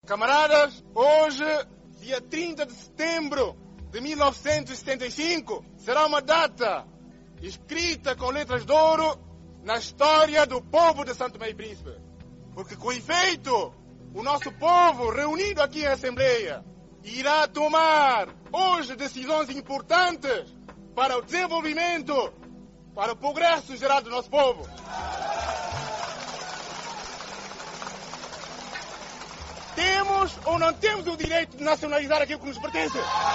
Camaradas, hoje, dia 30 de setembro de 1975, será uma data escrita com letras de ouro na história do povo de São Tomé e Príncipe. Porque, com efeito, o nosso povo, reunido aqui em Assembleia, irá tomar hoje decisões importantes para o desenvolvimento, para o progresso geral do nosso povo. Temos ou não temos o direito de nacionalizar aquilo que nos pertence?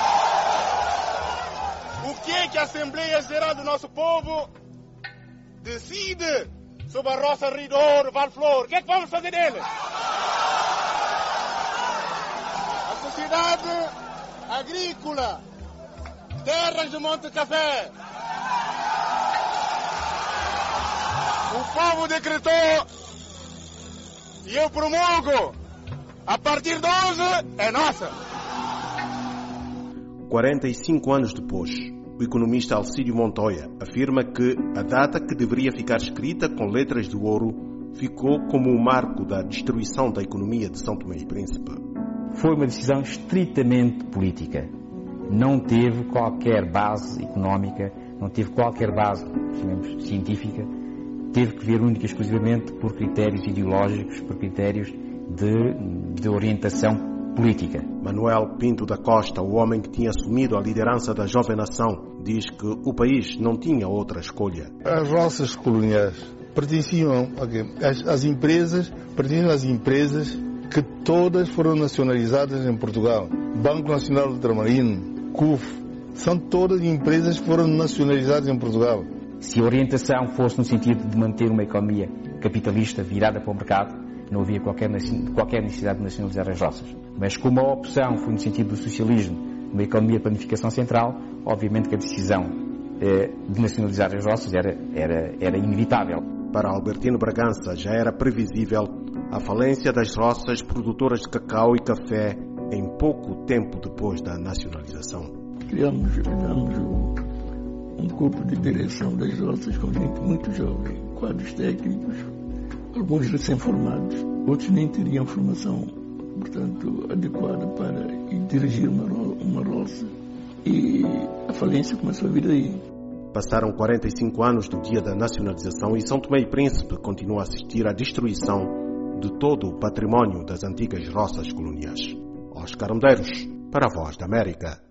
O que é que a Assembleia Geral do nosso povo decide sobre a roça Rio Douro, Valflor? O que é que vamos fazer dele? A sociedade agrícola, terras de Monte Café. O povo decretou e eu promulgo. A partir de hoje é nossa. 45 anos depois, o economista Alcídio Montoya afirma que a data que deveria ficar escrita com letras de ouro ficou como um marco da destruição da economia de São Tomé e Príncipe. Foi uma decisão estritamente política. Não teve qualquer base económica, não teve qualquer base, chamemos, científica. Teve que ver única e exclusivamente por critérios ideológicos, por critérios de orientação política. Manuel Pinto da Costa, o homem que tinha assumido a liderança da jovem nação, diz que o país não tinha outra escolha. As roças coloniais pertenciam às empresas, que todas foram nacionalizadas em Portugal. Banco Nacional do Ultramarino, CUF, são todas empresas que foram nacionalizadas em Portugal. Se a orientação fosse no sentido de manter uma economia capitalista virada para o mercado, não havia qualquer necessidade de nacionalizar as roças. Mas como a opção foi no sentido do socialismo, uma economia de planificação central, obviamente que a decisão de nacionalizar as roças era inevitável. Para Albertino Bragança já era previsível a falência das roças produtoras de cacau e café em pouco tempo depois da nacionalização. Criamos um corpo de direção das roças com gente muito jovem, quadros técnicos, alguns recém-formados, outros nem teriam formação, portanto, adequada para dirigir uma roça. E a falência começou a vir daí. Passaram 45 anos do dia da nacionalização e São Tomé e Príncipe continua a assistir à destruição de todo o património das antigas roças coloniais. Oscar Medeiros, para a Voz da América.